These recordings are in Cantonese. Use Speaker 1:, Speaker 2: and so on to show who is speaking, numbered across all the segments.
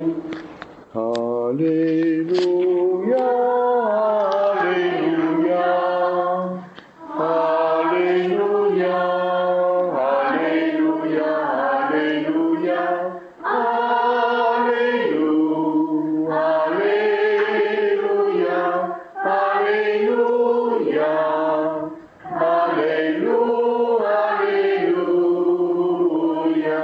Speaker 1: 哈利路亚，哈利路亚，哈利路亚，哈利路亚，哈利路亚，哈利路，哈利路亚，哈利路亚，哈利路，哈利路亚，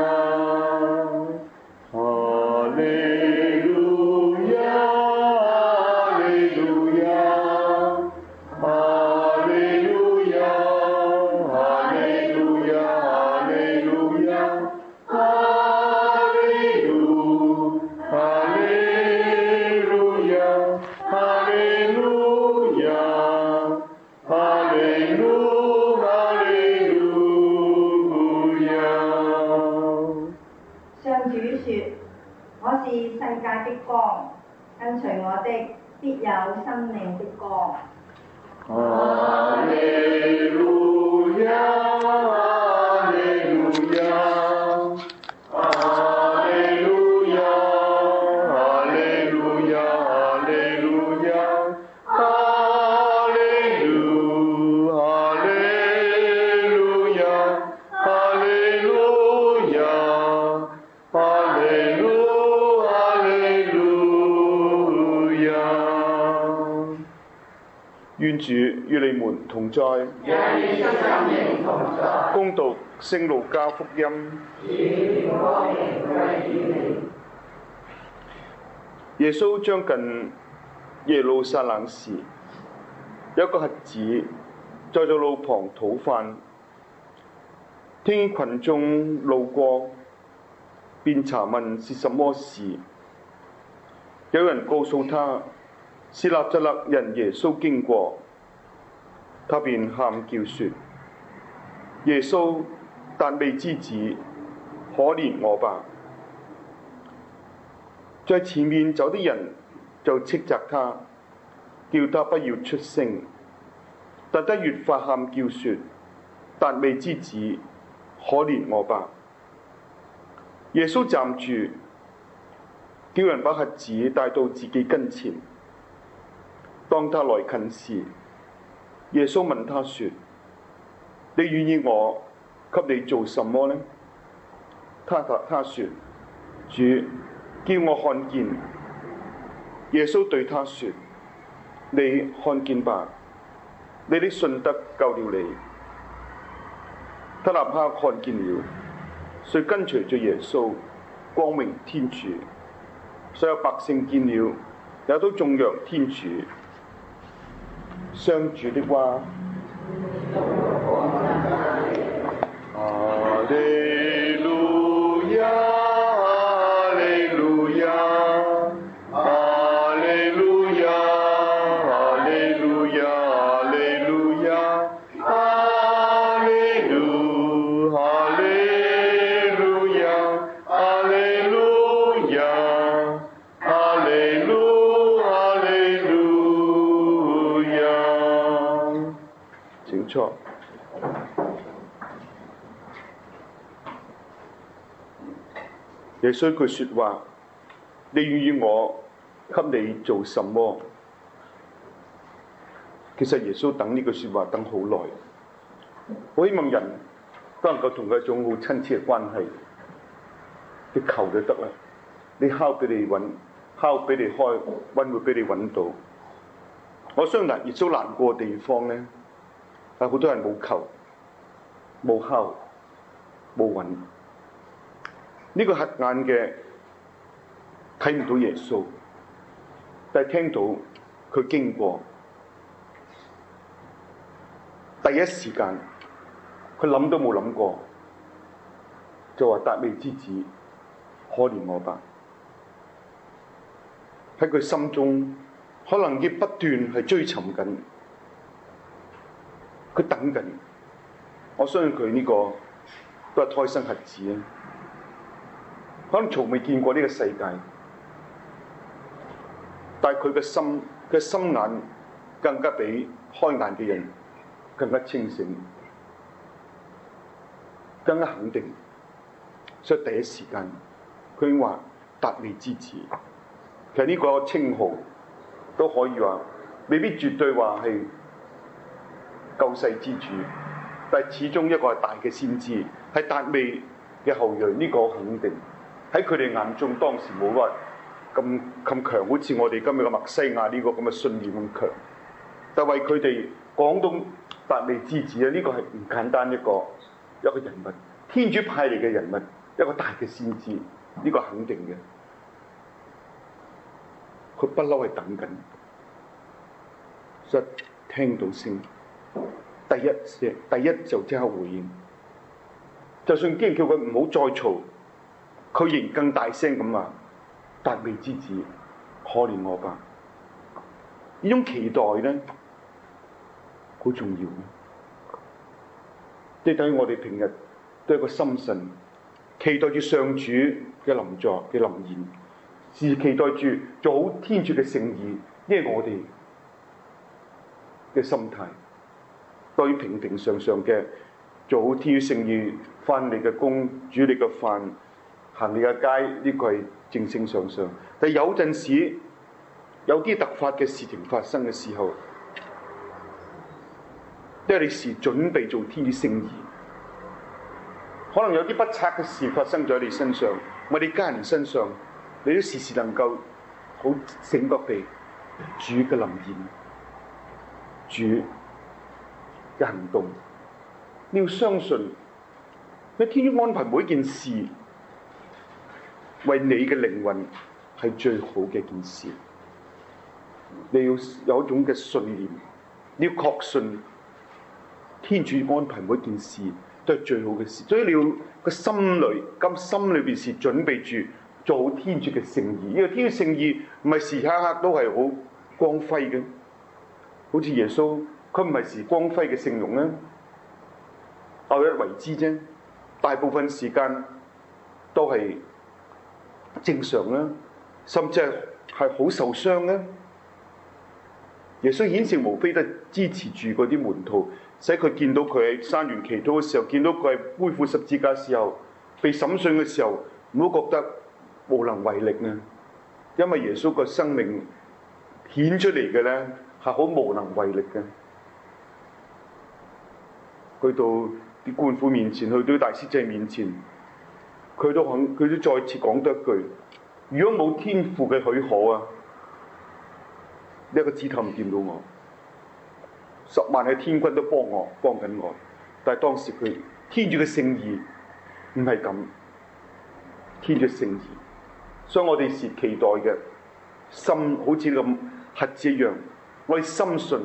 Speaker 1: 哈利路亚，哈利路亚，哈利路亚，哈利路亚，哈利路亞，哈利路，哈利路亞，哈利路亞，哈利路，哈利路亞。
Speaker 2: 上主說：我是世界的光，跟隨我的必有生命的光。
Speaker 1: 哈利路亞，哈利路亞，哈利路亞，哈利路亞，哈利路亞，哈利路，哈利路亞，哈利路亞，哈利路，哈利路亞。願主與你們同在。恭讀聖路加福音。耶穌將近耶路撒冷時，有個瞎子在路旁討飯，聽群眾路過，便查問是什麼事。有人告訴他是納匝肋人耶穌經過，他便喊叫說：耶穌，達味之子，可憐我吧！在前面走的人就斥責他，叫他不要出聲，但他越發喊叫說：達味之子，可憐我吧！耶穌站住，叫人把瞎子帶到自己跟前。當他來近時，耶穌問他說：你願意我給你做什麼呢？他說：主，叫我看見。耶穌對他說：你看見吧，你的信德救了你。他立刻看見了，遂跟隨着耶穌，光榮天主。所有百姓見了，也都頌揚天主。上主的話。哈利路亞，哈利路亞，哈利路亞，哈利路亞，哈利路亞，哈利路，哈利路亞，哈利路亞，哈利路，哈利路亞。請坐。耶穌句説話：你願意我給你做什麼？其實耶穌等呢句説話等好耐，我希望人都能夠同佢一種好親切嘅關係。你求就得啦，你敲俾你揾，敲俾你開，揾會俾你揾到。我相信耶穌難過嘅地方咧，係好多人冇求、冇敲、冇揾。呢個瞎眼嘅睇唔到耶穌，但係聽到佢經過，第一時間佢諗都冇諗過，就話達味之子，可憐我吧！喺佢心中可能亦不斷係追尋緊，佢等緊。我相信佢呢個都係胎生瞎子啊！可能從未見過呢個世界，但係佢嘅心眼更加比開眼嘅人更加清醒，更加肯定。所以第一時間佢已經話： 達味之子。其實呢個稱號都可以話，未必絕對話係救世之主，但係始終一個係大嘅先知，係達味嘅後裔，呢個肯定喺佢哋眼中當時冇話咁強，好似我哋今日嘅默西亞呢個咁嘅信念咁強。但為佢哋講到達味之子咧，呢個係唔簡單一個人物，天主派嚟嘅人物，一個大嘅先知，呢個肯定嘅。佢不嬲係等緊，一聽到聲，第一就即刻回應。就算經叫佢唔好再嘈，佢仍更大聲咁話：達味之子，可憐我吧！呢種期待咧，好重要嘅。即係等於我哋平日都有一個心神，期待住上主嘅臨座嘅臨現。是期待住做好天主嘅聖意，呢係我哋嘅心態。對於平平常常嘅做好天主聖意，返你嘅工，煮你嘅飯，行你嘅街，呢個係正正常常。但係有陣時有啲突發嘅事情發生嘅時候，因為你是準備做天主聖意，可能有啲不測嘅事發生咗喺你身上，或你家人身上。你都時時能夠好醒覺地主嘅臨現，主嘅行動。你要相信，因為天主安排每一件事，為你嘅靈魂係最好嘅一件事。你要有一種嘅信念，你要確信天主安排每一件事都係最好嘅事。所以你要個心裏邊是準備住。做好天主嘅聖意，因為天主聖意唔係時刻刻都係好光輝嘅，好似耶穌佢唔係時光輝嘅聖容咧，偶一為之啫。大部分時間都係正常啦，甚至係好受傷咧。耶穌顯聖無非都支持住嗰啲門徒，使佢見到佢喺山園祈禱嘅時候，見到佢係背負十字架嘅時候，被審訊嘅時候，唔好覺得無能為力啊！因為耶穌個生命顯出嚟嘅咧係好無能為力嘅。去到啲官府面前，去到大司祭面前，佢都再次講多一句：如果冇天父嘅許可啊，一個指頭唔見到我，10萬嘅天軍都幫緊我。但係當時佢天主嘅聖意唔係咁，天主嘅聖意。所以我哋是期待嘅心，好似咁核子一樣，我哋深信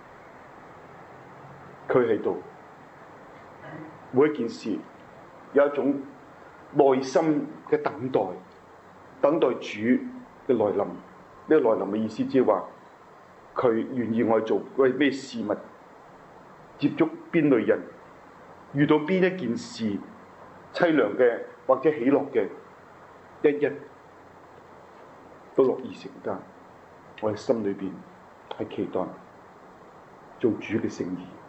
Speaker 1: 佢喺度。每一件事有一種內心嘅等待，等待主嘅來臨。呢個來臨嘅意思即係話，佢願意我哋做為咩事物，接觸邊類人，遇到邊一件事凄涼嘅或者喜樂嘅，一都樂意承擔。我哋心裏邊係期待做主嘅聖意。